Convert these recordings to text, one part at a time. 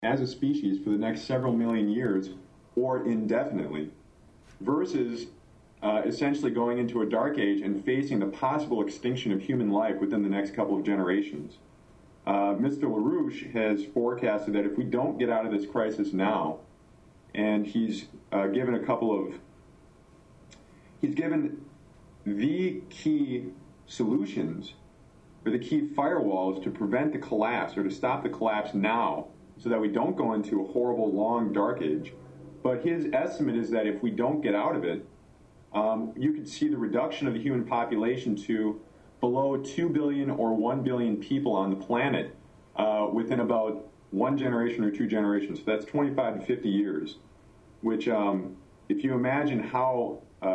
as a species for the next several million years or indefinitely, versus essentially going into a dark age and facing the possible extinction of human life within the next couple of generations. Mr. LaRouche has forecasted that if we don't get out of this crisis now, and he's given the key solutions or the key firewalls to prevent the collapse or to stop the collapse now so that we don't go into a horrible, long, dark age. But his estimate is that if we don't get out of it, you could see the reduction of the human population to below 2 billion or 1 billion people on the planet within about one generation or two generations. So that's 25 to 50 years, which if you imagine how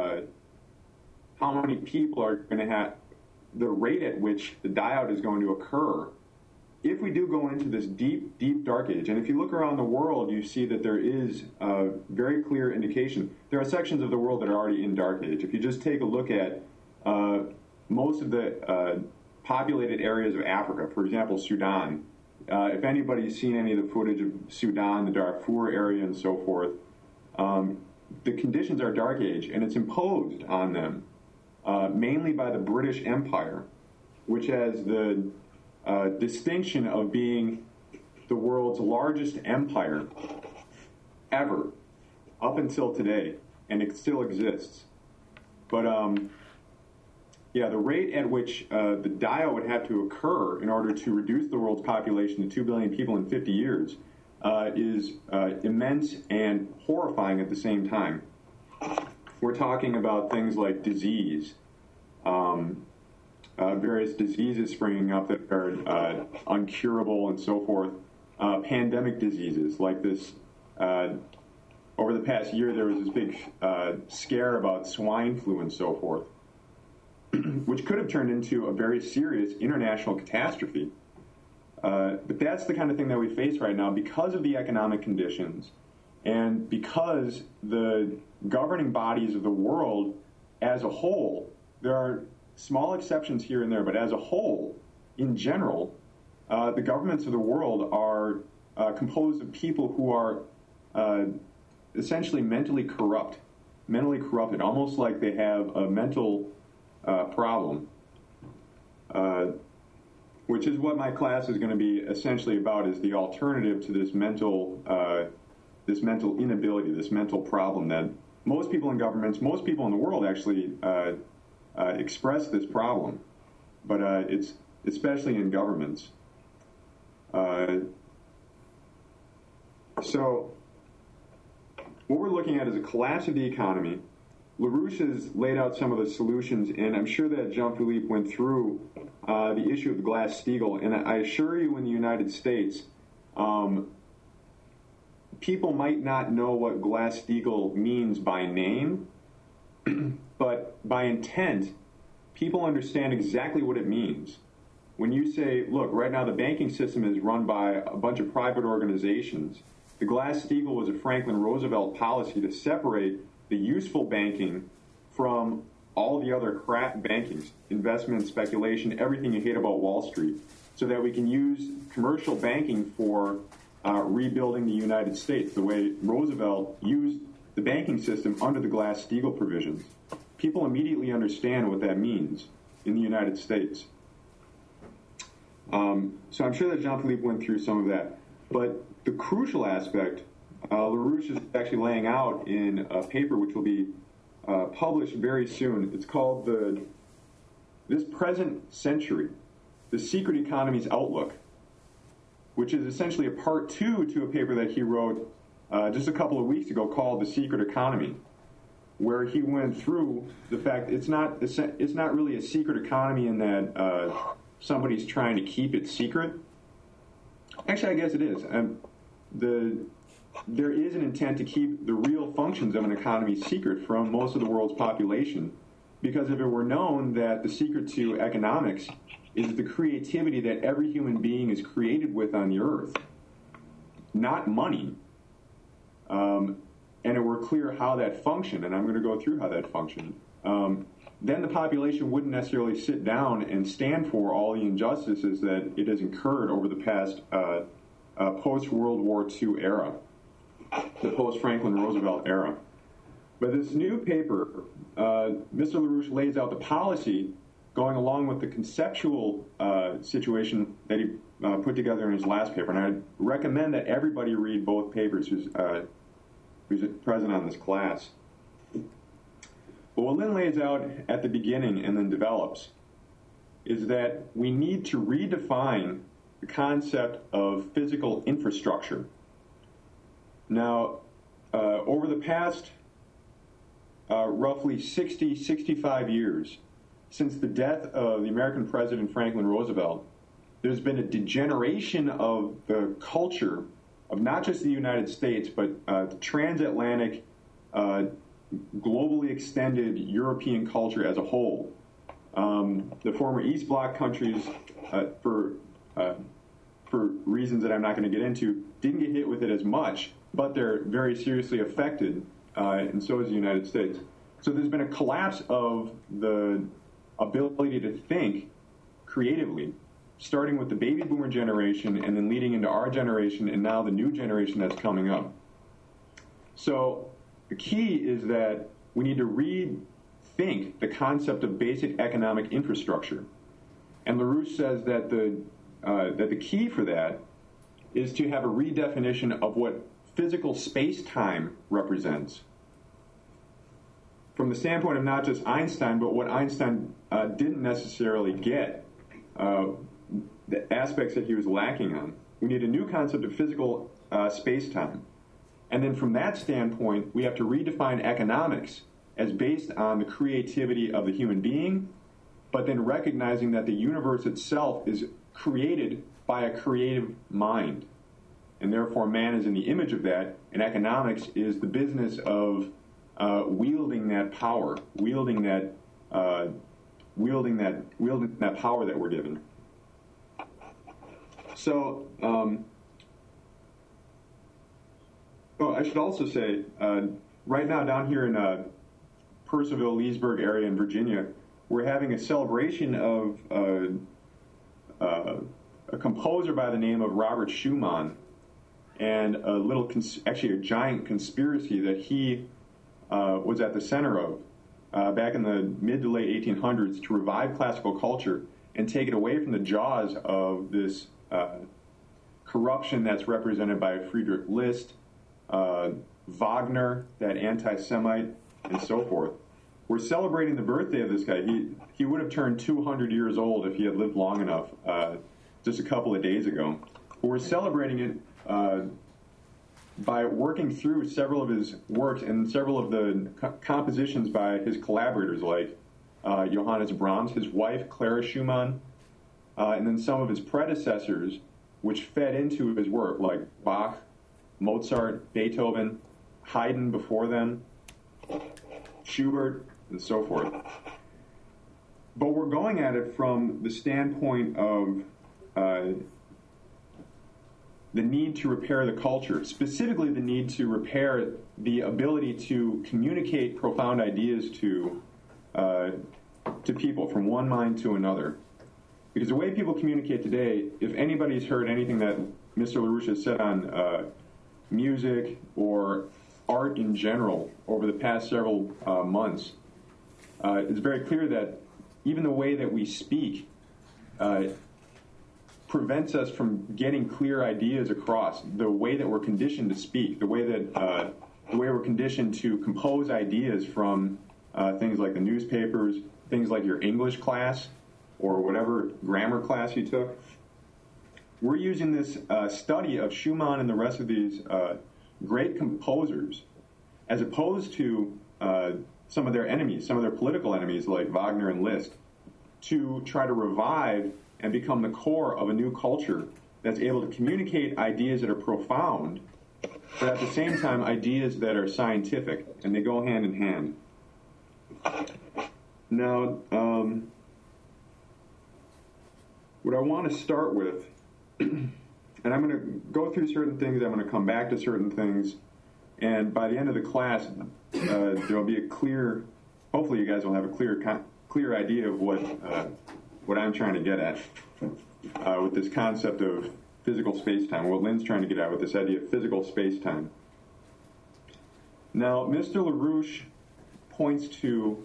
many people are going to have, the rate at which the die-out is going to occur, if we do go into this deep, deep dark age, and if you look around the world, you see that there is a very clear indication. There are sections of the world that are already in dark age. If you just take a look at most of the populated areas of Africa, for example, Sudan, if anybody's seen any of the footage of Sudan, the Darfur area, and so forth, the conditions are dark age, and it's imposed on them mainly by the British Empire, which has the distinction of being the world's largest empire ever up until today, and it still exists. But the rate at which the die-out would have to occur in order to reduce the world's population to 2 billion people in 50 years is immense and horrifying at the same time. We're talking about things like disease, various diseases springing up that are uncurable and so forth, pandemic diseases like this. Over the past year, there was this big scare about swine flu and so forth, which could have turned into a very serious international catastrophe. But that's the kind of thing that we face right now because of the economic conditions and because the governing bodies of the world as a whole, there are small exceptions here and there, but as a whole, in general, the governments of the world are composed of people who are essentially mentally corrupted, almost like they have a mental problem, which is what my class is going to be essentially about, is the alternative to this mental inability, this mental problem that most people in governments, most people in the world actually express this problem, but it's especially in governments. So what we're looking at is a collapse of the economy. LaRouche has laid out some of the solutions, and I'm sure that Jean-Philippe went through the issue of the Glass-Steagall, and I assure you in the United States, people might not know what Glass-Steagall means by name, but by intent, people understand exactly what it means. When you say, look, right now the banking system is run by a bunch of private organizations, the Glass-Steagall was a Franklin Roosevelt policy to separate the useful banking from all the other crap bankings, investment, speculation, everything you hate about Wall Street, so that we can use commercial banking for rebuilding the United States, the way Roosevelt used the banking system under the Glass-Steagall provisions. People immediately understand what that means in the United States. So I'm sure that Jean-Philippe went through some of that. But the crucial aspect, LaRouche is actually laying out in a paper which will be published very soon. It's called This Present Century, The Secret Economy's Outlook, which is essentially a part two to a paper that he wrote just a couple of weeks ago called The Secret Economy, where he went through the fact it's not really a secret economy in that somebody's trying to keep it secret. Actually, I guess it is. There is an intent to keep the real functions of an economy secret from most of the world's population, because if it were known that the secret to economics is the creativity that every human being is created with on the earth, not money, and it were clear how that functioned, and I'm going to go through how that functioned, then the population wouldn't necessarily sit down and stand for all the injustices that it has incurred over the past post-World War II era, the post-Franklin Roosevelt era. But this new paper, Mr. LaRouche lays out the policy going along with the conceptual situation that he put together in his last paper. And I recommend that everybody read both papers who's present on this class. But what Lynn lays out at the beginning and then develops is that we need to redefine the concept of physical infrastructure. Now, over the past roughly 65 years, since the death of the American President Franklin Roosevelt, there's been a degeneration of the culture of not just the United States, but the transatlantic, globally extended European culture as a whole. The former East Bloc countries, for reasons that I'm not going to get into, didn't get hit with it as much, but they're very seriously affected, and so is the United States. So there's been a collapse of the ability to think creatively, starting with the baby boomer generation and then leading into our generation and now the new generation that's coming up. So the key is that we need to rethink the concept of basic economic infrastructure. And LaRouche says that the key for that is to have a redefinition of what physical space-time represents, from the standpoint of not just Einstein, but what Einstein didn't necessarily get, the aspects that he was lacking on. We need a new concept of physical space-time. And then from that standpoint, we have to redefine economics as based on the creativity of the human being, but then recognizing that the universe itself is created by a creative mind. And therefore, man is in the image of that, and economics is the business of wielding that power, wielding that power that we're given. So, I should also say, right now down here in Purcellville, Leesburg area in Virginia, we're having a celebration of a composer by the name of Robert Schumann, and actually a giant conspiracy that he was at the center of back in the mid to late 1800s to revive classical culture and take it away from the jaws of this corruption that's represented by Friedrich List, Wagner, that anti-Semite, and so forth. We're celebrating the birthday of this guy. He would have turned 200 years old if he had lived long enough, just a couple of days ago. But we're celebrating it by working through several of his works and several of the compositions by his collaborators, like Johannes Brahms, his wife, Clara Schumann, and then some of his predecessors, which fed into his work, like Bach, Mozart, Beethoven, Haydn before them, Schubert, and so forth. But we're going at it from the standpoint of the need to repair the culture, specifically the need to repair the ability to communicate profound ideas to people from one mind to another. Because the way people communicate today, if anybody's heard anything that Mr. LaRouche has said on music or art in general over the past several months, it's very clear that even the way that we speak prevents us from getting clear ideas across. The way that we're conditioned to speak, the way we're conditioned to compose ideas from things like the newspapers, things like your English class, or whatever grammar class you took. We're using this study of Schumann and the rest of these great composers, as opposed to some of their enemies, some of their political enemies like Wagner and Liszt, to try to revive and become the core of a new culture that's able to communicate ideas that are profound, but at the same time ideas that are scientific, and they go hand in hand. Now, what I want to start with, and I'm going to go through certain things, I'm going to come back to certain things, and by the end of the class, there'll be a clear, hopefully you guys will have a clear idea of what I'm trying to get at with this concept of physical space-time, what Lynn's trying to get at with this idea of physical space-time. Now, Mr. LaRouche points to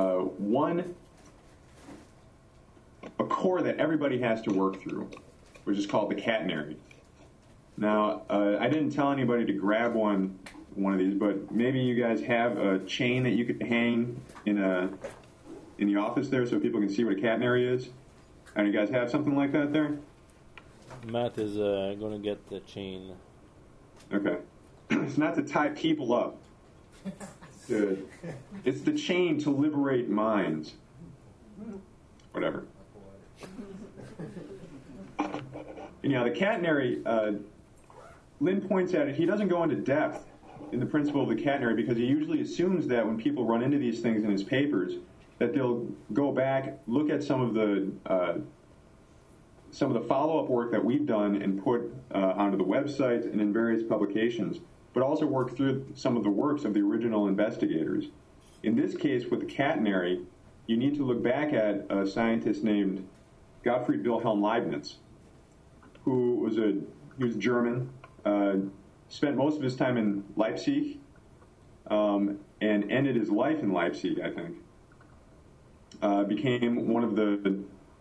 a core that everybody has to work through, which is called the catenary. Now, I didn't tell anybody to grab one of these, but maybe you guys have a chain that you could hang in the office there so people can see what a catenary is. And you guys have something like that there? Matt is going to get the chain. Okay. It's not to tie people up. Good. It's the chain to liberate minds. Whatever. Anyhow, the catenary, Lynn points at it, he doesn't go into depth in the principle of the catenary because he usually assumes that when people run into these things in his papers, that they'll go back, look at some of the follow-up work that we've done and put onto the website and in various publications, but also work through some of the works of the original investigators. In this case, with the catenary, you need to look back at a scientist named Gottfried Wilhelm Leibniz, who was German, spent most of his time in Leipzig, and ended his life in Leipzig, I think. Became one of the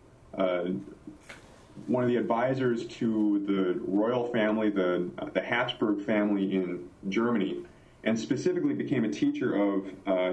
advisors to the royal family, the Habsburg family in Germany, and specifically became a teacher of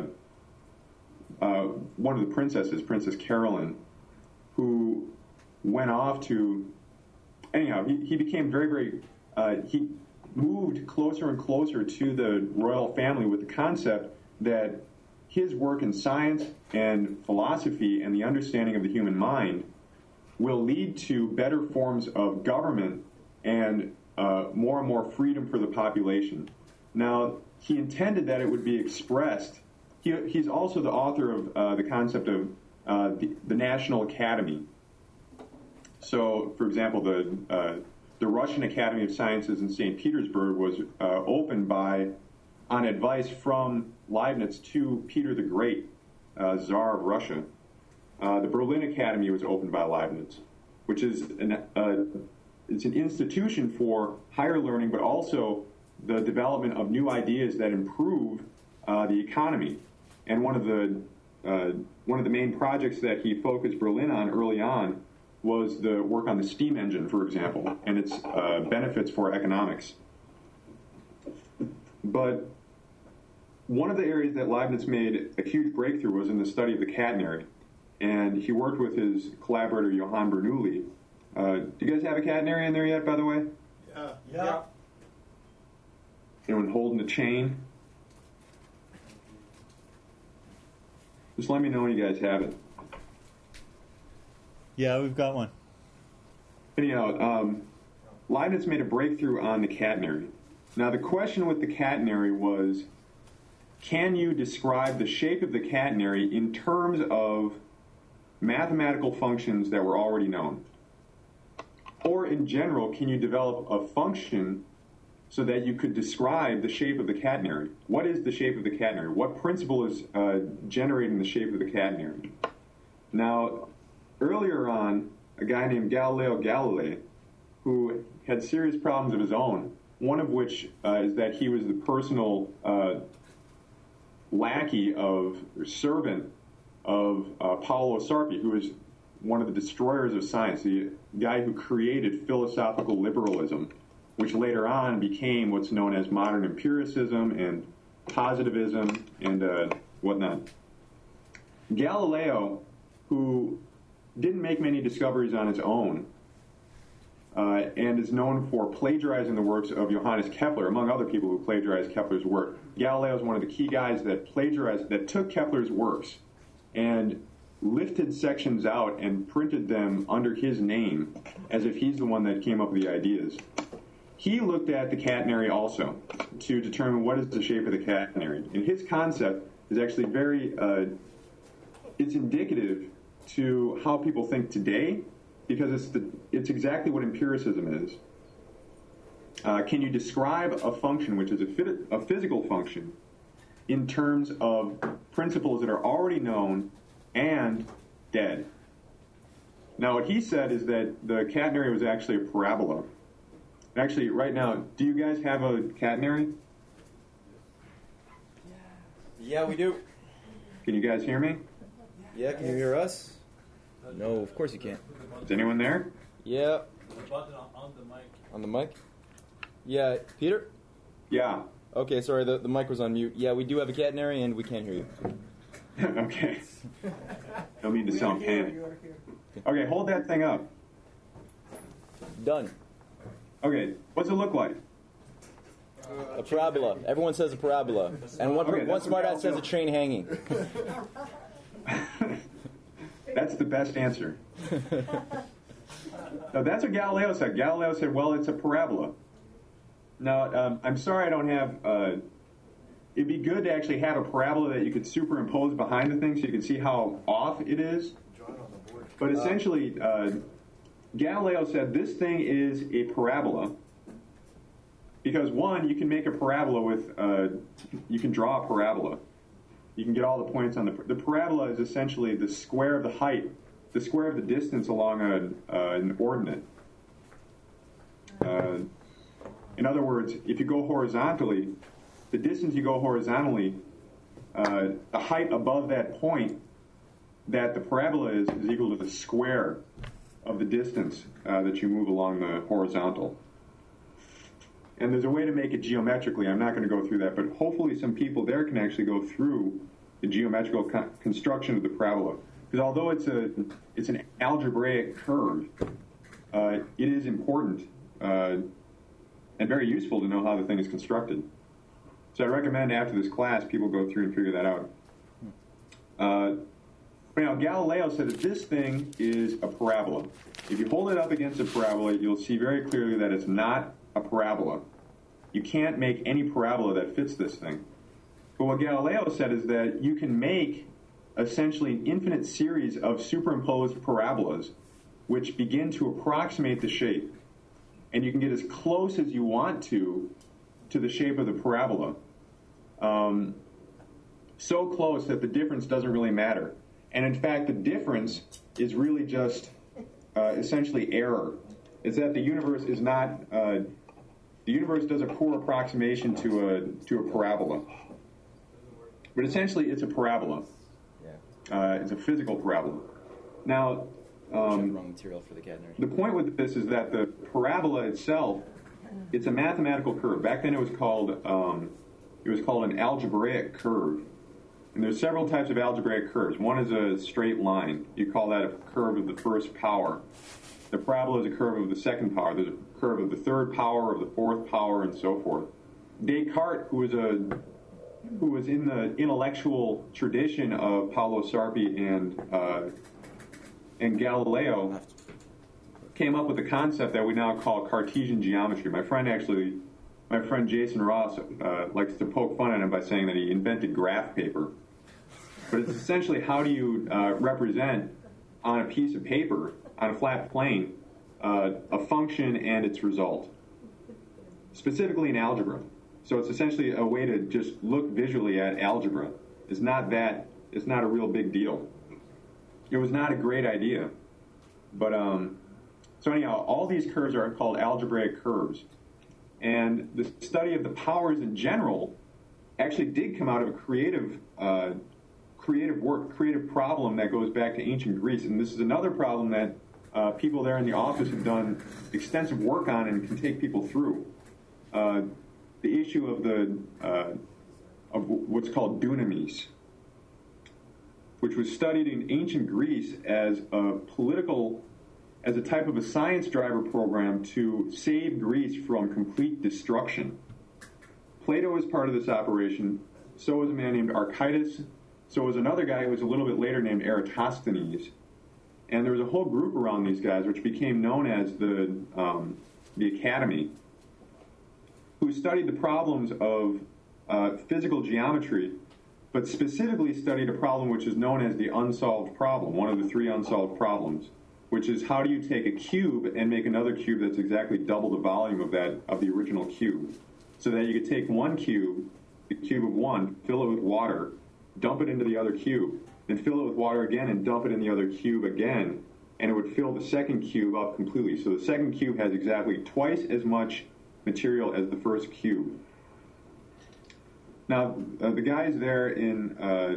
one of the princesses, Princess Caroline, who went off to. Anyhow, he became very, very. He moved closer and closer to the royal family with the concept that his work in science and philosophy and the understanding of the human mind will lead to better forms of government and more freedom for the population. Now, he intended that it would be expressed. He's also the author of the concept of the National Academy. So, for example, the Russian Academy of Sciences in St. Petersburg was opened on advice from Leibniz to Peter the Great, Tsar of Russia. The Berlin Academy was opened by Leibniz, which is it's an institution for higher learning, but also the development of new ideas that improve the economy. And one of the main projects that he focused Berlin on early on was the work on the steam engine, for example, and its benefits for economics. But one of the areas that Leibniz made a huge breakthrough was in the study of the catenary. And he worked with his collaborator, Johann Bernoulli. Do you guys have a catenary in there yet, by the way? Yeah. Anyone holding the chain? Just let me know when you guys have it. Yeah, we've got one. Anyhow, Leibniz made a breakthrough on the catenary. Now, the question with the catenary was, can you describe the shape of the catenary in terms of mathematical functions that were already known? Or in general, can you develop a function so that you could describe the shape of the catenary? What is the shape of the catenary? What principle is generating the shape of the catenary? Now, earlier on, a guy named Galileo Galilei, who had serious problems of his own, one of which is that he was the personal lackey or servant of Paolo Sarpi, who is one of the destroyers of science, the guy who created philosophical liberalism, which later on became what's known as modern empiricism and positivism and whatnot. Galileo, who didn't make many discoveries on his own, and is known for plagiarizing the works of Johannes Kepler, among other people who plagiarized Kepler's work. Galileo is one of the key guys that took Kepler's works and lifted sections out and printed them under his name as if he's the one that came up with the ideas. He looked at the catenary also to determine what is the shape of the catenary. And his concept is actually it's indicative to how people think today, because it's exactly what empiricism is. Can you describe a function, which is a physical function, in terms of principles that are already known and dead? Now, what he said is that the catenary was actually a parabola, Actually, right now, do you guys have a catenary? Yeah, we do. Can you guys hear me? Yeah, can you hear us? No, of course you can't. Is anyone there? Yeah. The button on the mic. On the mic? Yeah, Peter? Yeah. Okay, sorry, the mic was on mute. Yeah, we do have a catenary, and we can't hear you. Okay. Don't mean to sound panicked. Okay, hold that thing up. Done. Okay, what's it look like? A parabola. Everyone says a parabola. And one Okay, that's smart what ass says a train hanging. That's the best answer. No, that's what Galileo said. Galileo said, well, it's a parabola. Now, I'm sorry I don't have... it'd be good to actually have a parabola that you could superimpose behind the thing so you can see how off it is. But essentially, Galileo said this thing is a parabola because, one, you can make a parabola with... you can draw a parabola. You can get all the points on the parabola is essentially the square of the height, the square of the distance along an ordinate. In other words, if you go horizontally, the distance you go horizontally, the height above that point that the parabola is equal to the square of the distance that you move along the horizontal. And there's a way to make it geometrically. I'm not going to go through that, but hopefully some people there can actually go through the geometrical construction of the parabola. Because although it's an algebraic curve, it is important and very useful to know how the thing is constructed. So I recommend after this class people go through and figure that out. Now, Galileo said that this thing is a parabola. If you hold it up against a parabola, you'll see very clearly that it's not a parabola. You can't make any parabola that fits this thing. But what Galileo said is that you can make essentially an infinite series of superimposed parabolas which begin to approximate the shape. And you can get as close as you want to the shape of the parabola. So close that the difference doesn't really matter. And in fact, the difference is really just essentially error. It's that the universe is not... the universe does a poor approximation to a parabola. But essentially, it's a parabola. It's a physical parabola. Now, wrong material for the catenary. the point with this is that the parabola itself, it's a mathematical curve. Back then, it was called an algebraic curve. And there's several types of algebraic curves. One is a straight line. You call that a curve of the first power. The parabola is a curve of the second power. There's a curve of the third power, of the fourth power, and so forth. Descartes, who was in the intellectual tradition of Paolo Sarpi and Galileo, came up with the concept that we now call Cartesian geometry. My friend Jason Ross likes to poke fun at him by saying that he invented graph paper. But it's essentially how do you represent on a piece of paper, on a flat plane, a function and its result, specifically in algebra. So it's essentially a way to just look visually at algebra. It's not a real big deal. It was not a great idea. But, so anyhow, all these curves are called algebraic curves. And the study of the powers in general actually did come out of a creative problem that goes back to ancient Greece. And this is another problem that people there in the office have done extensive work on and can take people through. The issue of what's called dunamis, which was studied in ancient Greece as a type of a science driver program to save Greece from complete destruction. Plato was part of this operation. So was a man named Archytas. So was another guy who was a little bit later named Eratosthenes. And there was a whole group around these guys, which became known as the Academy, who studied the problems of physical geometry, but specifically studied a problem which is known as the unsolved problem, one of the three unsolved problems, which is how do you take a cube and make another cube that's exactly double the volume of the original cube, so that you could take one cube, the cube of one, fill it with water, dump it into the other cube, then fill it with water again and dump it in the other cube again, and it would fill the second cube up completely. So the second cube has exactly twice as much material as the first cube. Now, the guys there in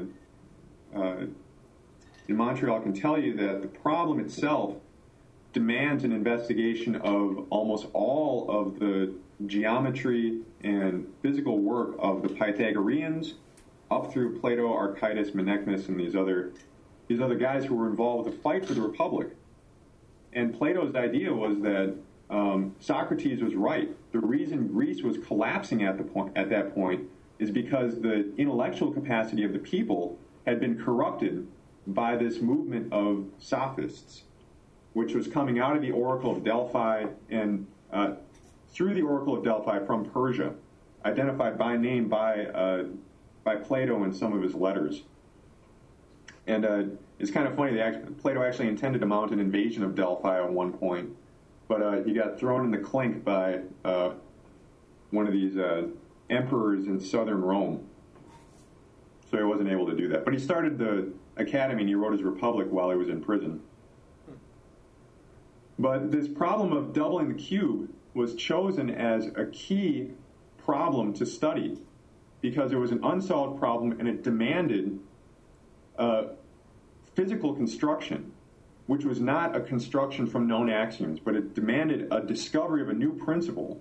Montreal can tell you that the problem itself demands an investigation of almost all of the geometry and physical work of the Pythagoreans up through Plato, Archytas, Menaechmus, and these other guys who were involved with the fight for the Republic. And Plato's idea was that Socrates was right. The reason Greece was collapsing at that point is because the intellectual capacity of the people had been corrupted by this movement of sophists, which was coming out of the Oracle of Delphi and through the Oracle of Delphi from Persia, identified by name by Plato in some of his letters. And it's kind of funny, Plato actually intended to mount an invasion of Delphi at one point, but he got thrown in the clink by one of these emperors in southern Rome. So he wasn't able to do that. But he started the academy and he wrote his Republic while he was in prison. But this problem of doubling the cube was chosen as a key problem to study because it was an unsolved problem and it demanded physical construction, which was not a construction from known axioms, but it demanded a discovery of a new principle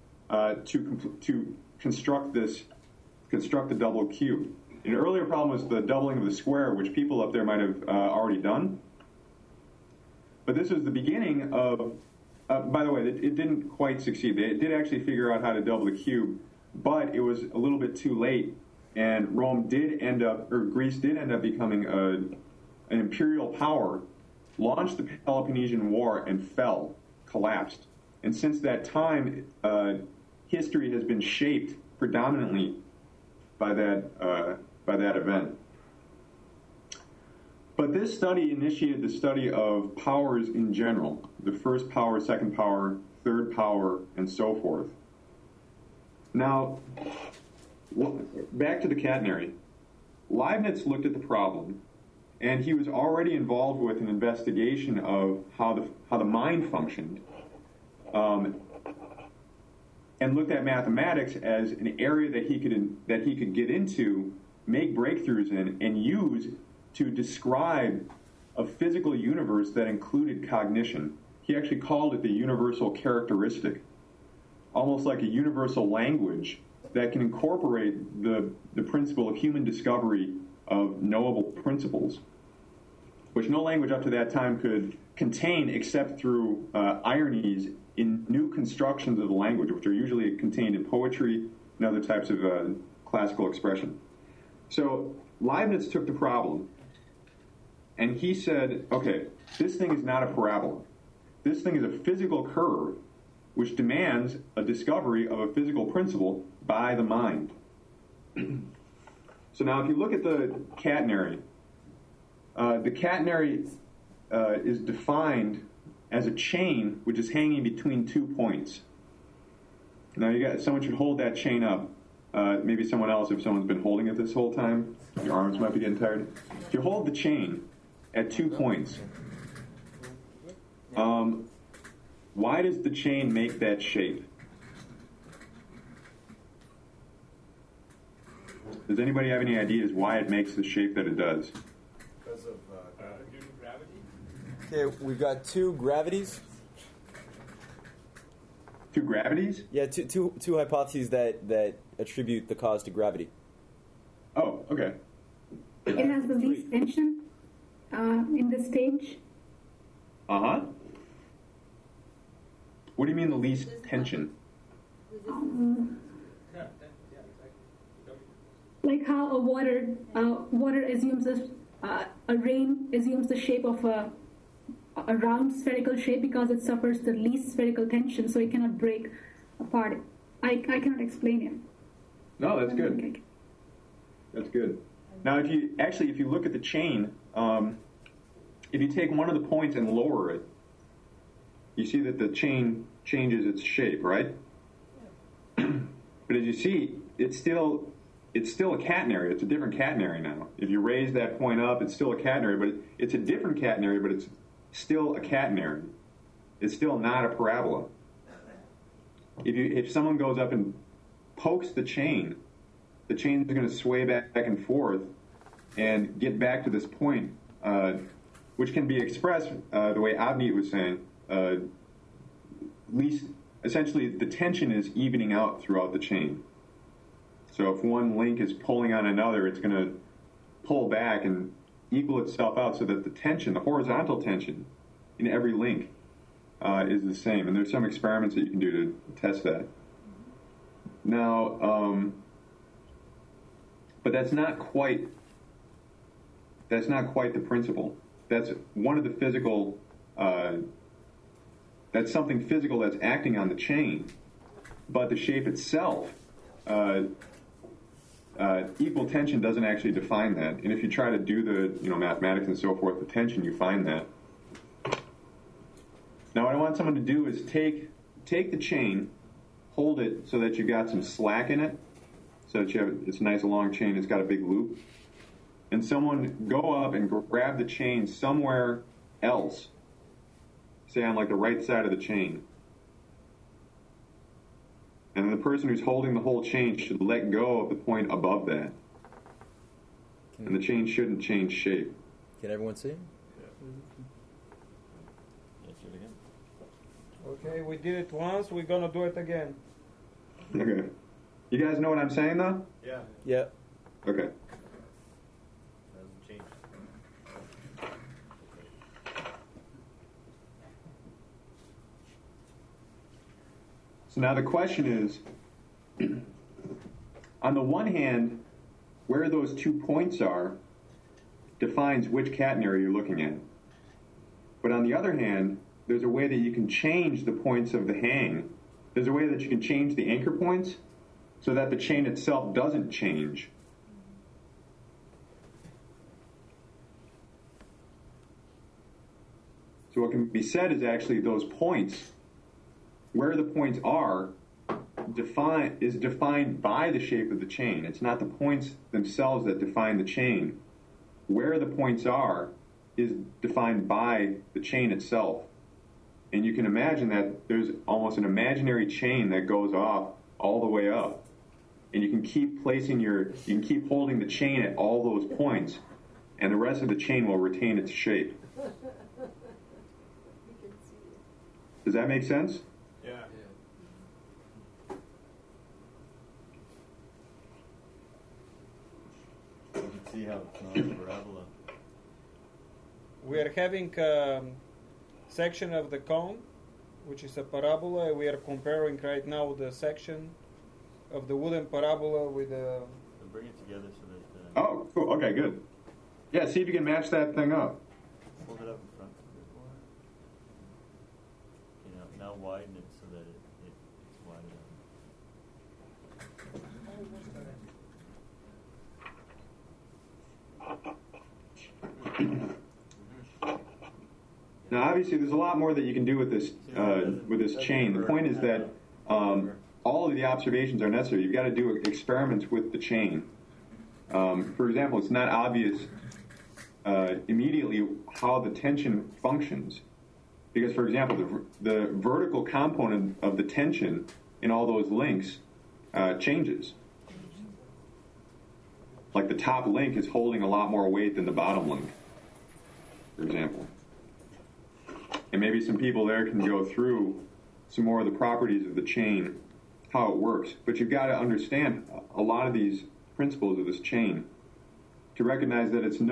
to construct the double cube. An earlier problem was the doubling of the square, which people up there might have already done. But this was the beginning of, by the way, it didn't quite succeed. They did actually figure out how to double the cube, but it was a little bit too late, and Greece did end up becoming an imperial power, launched the Peloponnesian War, and collapsed. And since that time, history has been shaped predominantly by that event. But this study initiated the study of powers in general, the first power, second power, third power, and so forth. Now, back to the catenary. Leibniz looked at the problem, and he was already involved with an investigation of how the mind functioned, and looked at mathematics as an area that he could get into, make breakthroughs in, and use to describe a physical universe that included cognition. He actually called it the universal characteristic, almost like a universal language that can incorporate the principle of human discovery of knowable principles, which no language up to that time could contain except through ironies in new constructions of the language, which are usually contained in poetry and other types of classical expression. So Leibniz took the problem, and he said, okay, this thing is not a parabola. This thing is a physical curve which demands a discovery of a physical principle by the mind. So now if you look at the catenary is defined as a chain which is hanging between 2 points. Now someone should hold that chain up. Maybe someone else, if someone's been holding it this whole time, your arms might be getting tired. If you hold the chain at 2 points, why does the chain make that shape? Does anybody have any ideas why it makes the shape that it does? Because of gravity? Okay, we've got two gravities. Two gravities? Yeah, two hypotheses that attribute the cause to gravity. Oh, okay. It has the least tension in the stage. Uh-huh. What do you mean the least tension? Like how a water assumes a rain assumes the shape of a round spherical shape because it suffers the least spherical tension, so it cannot break apart. I cannot explain it. No, that's good. That's good. Now, if you look at the chain, if you take one of the points and lower it, you see that the chain changes its shape, right? But as you see, it's still a catenary. It's a different catenary now. If you raise that point up, it's still a catenary, but it's a different catenary, but still a catenary. It's still not a parabola. If someone goes up and pokes the chain is going to sway back and forth and get back to this point, which can be expressed the way Avneet was saying. At least, essentially, the tension is evening out throughout the chain. So if one link is pulling on another, it's going to pull back and equal itself out so that the tension, the horizontal tension in every link is the same. And there's some experiments that you can do to test that. Now, but that's not quite the principle. That's one of the physical, that's something physical that's acting on the chain, but the shape itself, equal tension doesn't actually define that. And if you try to do the mathematics and so forth, the tension, you find that. Now what I want someone to do is take the chain, hold it so that you've got some slack in it, so that you have it's a nice long chain, it's got a big loop. And someone go up and grab the chain somewhere else, say on like the right side of the chain. And the person who's holding the whole chain should let go of the point above that. And the chain shouldn't change shape. Can everyone see? Okay, we did it once, we're gonna do it again. Okay. You guys know what I'm saying though? Yeah. Yeah. Okay. Hasn't changed. So now the question is, on the one hand, where those 2 points are defines which catenary you're looking at. But on the other hand, there's a way that you can change the points of the hang. There's a way that you can change the anchor points so that the chain itself doesn't change. So what can be said is actually those points, where the points are, is defined by the shape of the chain. It's not the points themselves that define the chain. Where the points are is defined by the chain itself. And you can imagine that there's almost an imaginary chain that goes off all the way up. And you can keep holding the chain at all those points, and the rest of the chain will retain its shape. Does that make sense? Yeah. You can see how it's not a parabola. We are having section of the cone, which is a parabola. We are comparing right now the section of the wooden parabola with the... So bring it together so that... Oh, cool. Okay, good. Yeah, see if you can match that thing up. Hold it up in front a bit more. Now widen it so that it's wide enough. Now, obviously, there's a lot more that you can do with this chain. The point is that all of the observations are necessary. You've got to do experiments with the chain. For example, it's not obvious immediately how the tension functions. Because, for example, the vertical component of the tension in all those links changes. Like the top link is holding a lot more weight than the bottom link, for example. And maybe some people there can go through some more of the properties of the chain, how it works. But you've got to understand a lot of these principles of this chain to recognize that it's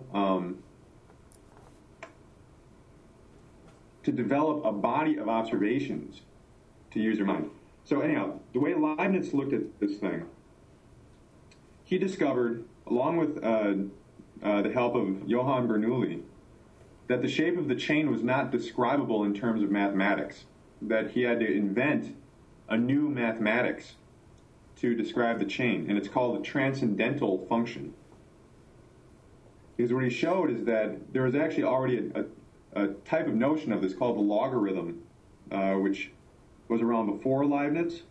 to develop a body of observations to use your mind. So anyhow, the way Leibniz looked at this thing, he discovered, along with the help of Johann Bernoulli, that the shape of the chain was not describable in terms of mathematics, that he had to invent a new mathematics to describe the chain, and it's called the transcendental function. Because what he showed is that there was actually already a type of notion of this called the logarithm, which was around before Leibniz,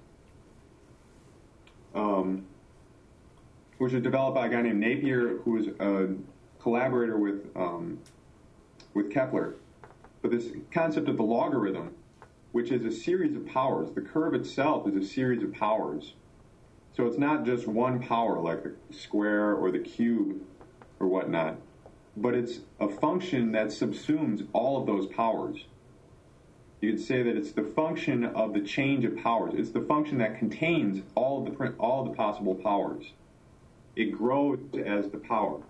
which was developed by a guy named Napier, who was a collaborator with Kepler. but this concept of the logarithm, which is a series of powers. The curve itself is a series of powers. So it's not just one power like the square or the cube or whatnot, but it's a function that subsumes all of those powers. You could say that it's the function of the change of powers. It's the function that contains all the possible powers. It grows as the power.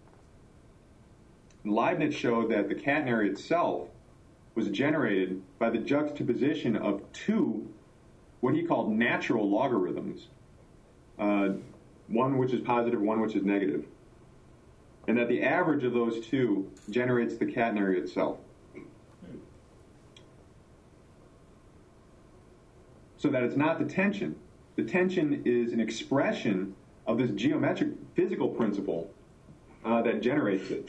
Leibniz showed that the catenary itself was generated by the juxtaposition of two, what he called natural logarithms, one which is positive, one which is negative, and that the average of those two generates the catenary itself. So that it's not the tension. The tension is an expression of this geometric physical principle that generates it.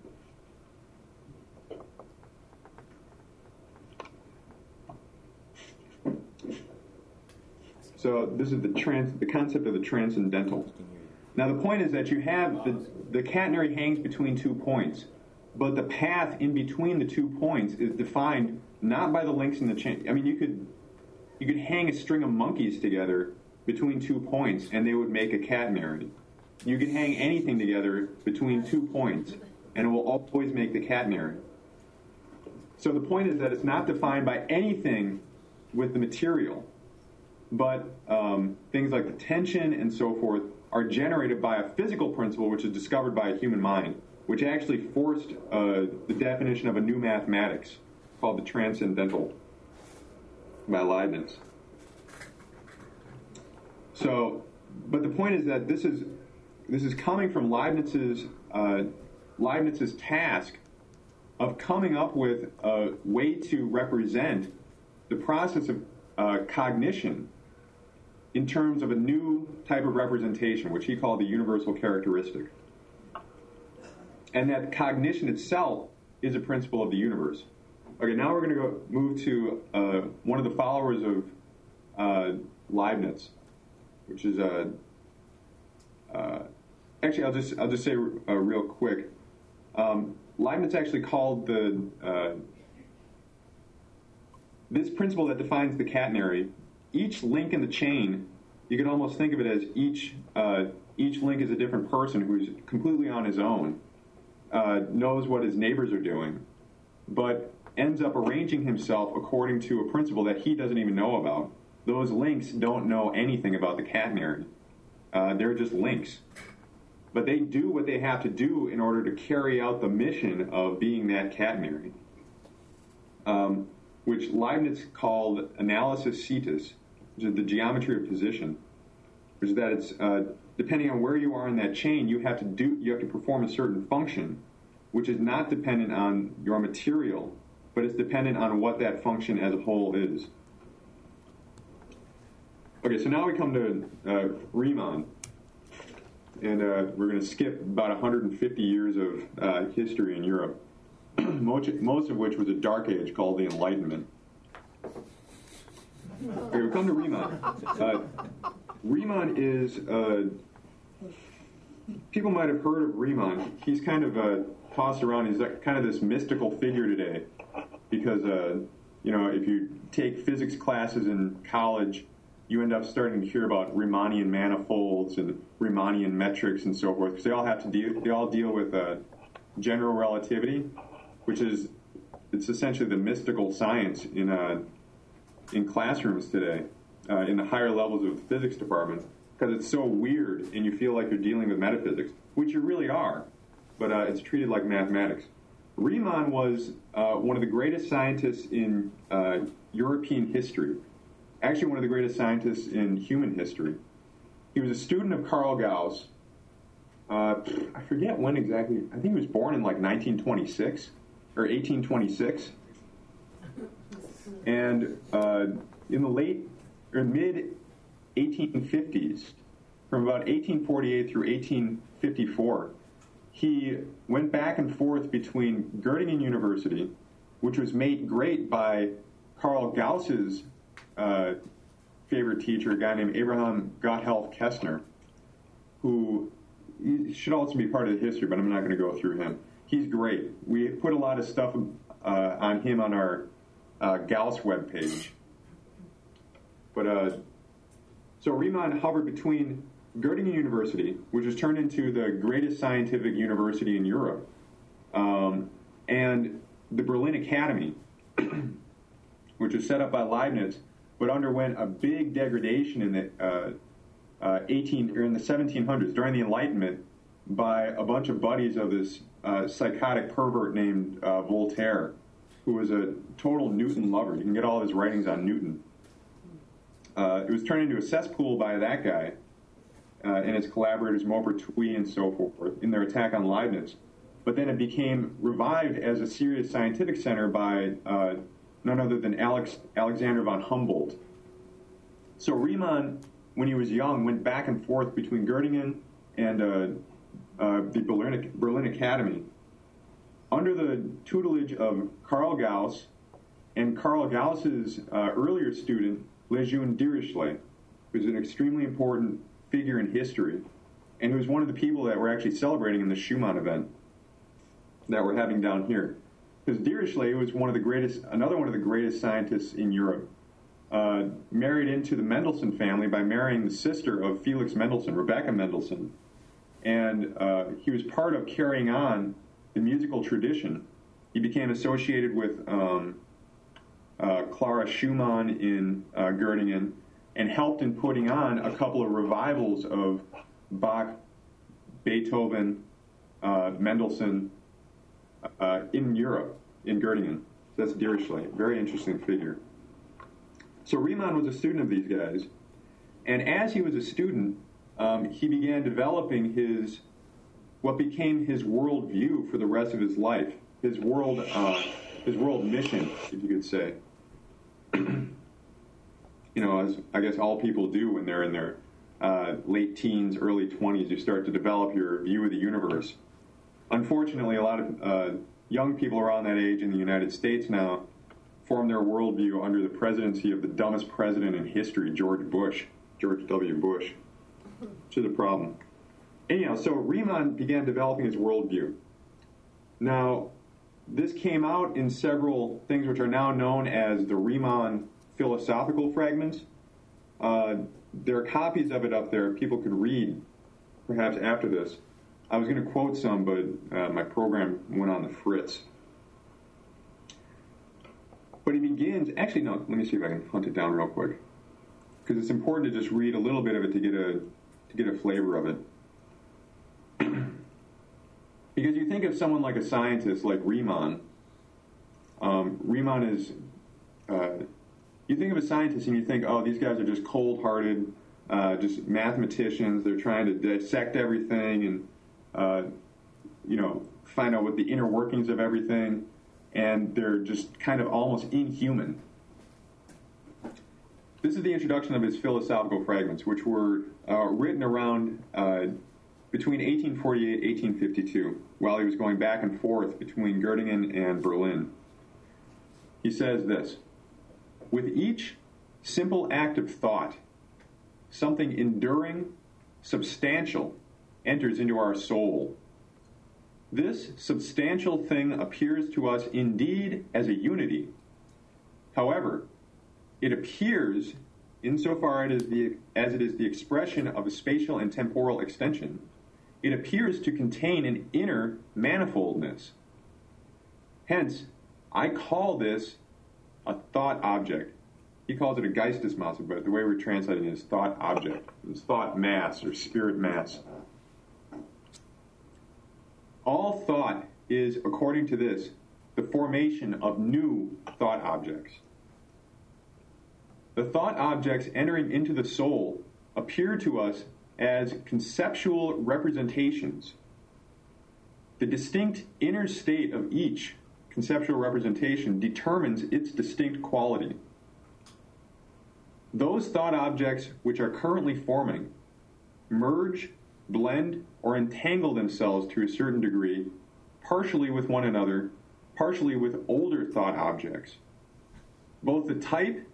So this is the concept of the transcendental. Now the point is that you have the catenary hangs between 2 points, but the path in between the 2 points is defined not by the links in the chain. I mean, you could hang a string of monkeys together between 2 points and they would make a catenary. You could hang anything together between 2 points and it will always make the catenary. So the point is that it's not defined by anything with the material, but things like the tension and so forth are generated by a physical principle which is discovered by a human mind, which actually forced the definition of a new mathematics called the transcendental by Leibniz. So, but the point is that this is coming from Leibniz's task of coming up with a way to represent the process of cognition in terms of a new type of representation, which he called the universal characteristic. And that cognition itself is a principle of the universe. Okay, now we're going to move to one of the followers of Leibniz, which is actually I'll just say real quick. Leibniz actually called this principle that defines the catenary. Each link in the chain, you can almost think of it as each link is a different person who's completely on his own, knows what his neighbors are doing, but ends up arranging himself according to a principle that he doesn't even know about. Those links don't know anything about the catenary. They're just links. But they do what they have to do in order to carry out the mission of being that catenary, which Leibniz called analysis cetus, which is the geometry of position, which is that it's depending on where you are in that chain, you have to perform a certain function, which is not dependent on your material, but it's dependent on what that function as a whole is. Okay, so now we come to Riemann, and we're going to skip about 150 years of history in Europe, most of which was a dark age called the Enlightenment. Okay, we come to Riemann. Riemann is, people might have heard of Riemann. He's kind of tossed around. He's kind of this mystical figure today because, if you take physics classes in college, you end up starting to hear about Riemannian manifolds and Riemannian metrics and so forth, because they all deal with general relativity, which is it's essentially the mystical science in classrooms today, in the higher levels of the physics department, because it's so weird and you feel like you're dealing with metaphysics, which you really are, but it's treated like mathematics. Riemann was one of the greatest scientists in European history. Actually, one of the greatest scientists in human history. He was a student of Carl Gauss. I forget when exactly. I think he was born in like 1926 or 1826. And in the late or mid 1850s, from about 1848 through 1854, he went back and forth between Göttingen University, which was made great by Carl Gauss's favorite teacher, a guy named Abraham Gotthelf Kästner, who should also be part of the history, but I'm not going to go through him. He's great. We put a lot of stuff on him on our Gauss webpage. But so Riemann hovered between Göttingen University, which was turned into the greatest scientific university in Europe, and the Berlin Academy, which was set up by Leibniz, but underwent a big degradation in the in the 1700s during the Enlightenment by a bunch of buddies of this psychotic pervert named Voltaire, who was a total Newton lover. You can get all his writings on Newton. It was turned into a cesspool by that guy and his collaborators Maupertuis and so forth in their attack on Leibniz. But then it became revived as a serious scientific center by none other than Alexander von Humboldt. So Riemann, when he was young, went back and forth between Göttingen and the Berlin Academy under the tutelage of Karl Gauss and Karl Gauss's earlier student, Lejeune Dirichlet, who's an extremely important figure in history, and who was one of the people that we're actually celebrating in the Schumann event that we're having down here. Because Dirichlet was another one of the greatest scientists in Europe, married into the Mendelssohn family by marrying the sister of Felix Mendelssohn, Rebecca Mendelssohn. And he was part of carrying on the musical tradition. He became associated with Clara Schumann in Göttingen and helped in putting on a couple of revivals of Bach, Beethoven, Mendelssohn in Europe, in Göttingen. So that's Dirichlet, very interesting figure. So Riemann was a student of these guys, and as he was a student, he began developing what became his worldview for the rest of his life, his world mission, if you could say. As I guess all people do when they're in their late teens, early 20s, you start to develop your view of the universe. Unfortunately, a lot of young people around that age in the United States now form their worldview under the presidency of the dumbest president in history, George W. Bush, which is a problem. Anyhow, so Riemann began developing his worldview. Now, this came out in several things which are now known as the Riemann philosophical fragments. There are copies of it up there people could read, perhaps after this. I was going to quote some, but my program went on the fritz. But he begins, actually no, let me see if I can hunt it down real quick, because it's important to just read a little bit of it to get a flavor of it. Because you think of someone like a scientist like Riemann. Riemann is, you think of a scientist and you think, oh, these guys are just cold-hearted, just mathematicians. They're trying to dissect everything and find out what the inner workings of everything, and they're just kind of almost inhuman. This is the introduction of his philosophical fragments, which were written around between 1848 and 1852, while he was going back and forth between Göttingen and Berlin. He says this: with each simple act of thought, something enduring, substantial, enters into our soul. This substantial thing appears to us indeed as a unity. However, it appears, insofar as it is the expression of a spatial and temporal extension, it appears to contain an inner manifoldness. Hence, I call this a thought object. He calls it a Geistesmasse, but the way we're translating it is thought object. It's thought mass or spirit mass. All thought is, according to this, the formation of new thought objects. The thought objects entering into the soul appear to us as conceptual representations. The distinct inner state of each conceptual representation determines its distinct quality. Those thought objects which are currently forming merge, blend, or entangle themselves to a certain degree, partially with one another, partially with older thought objects. Both the type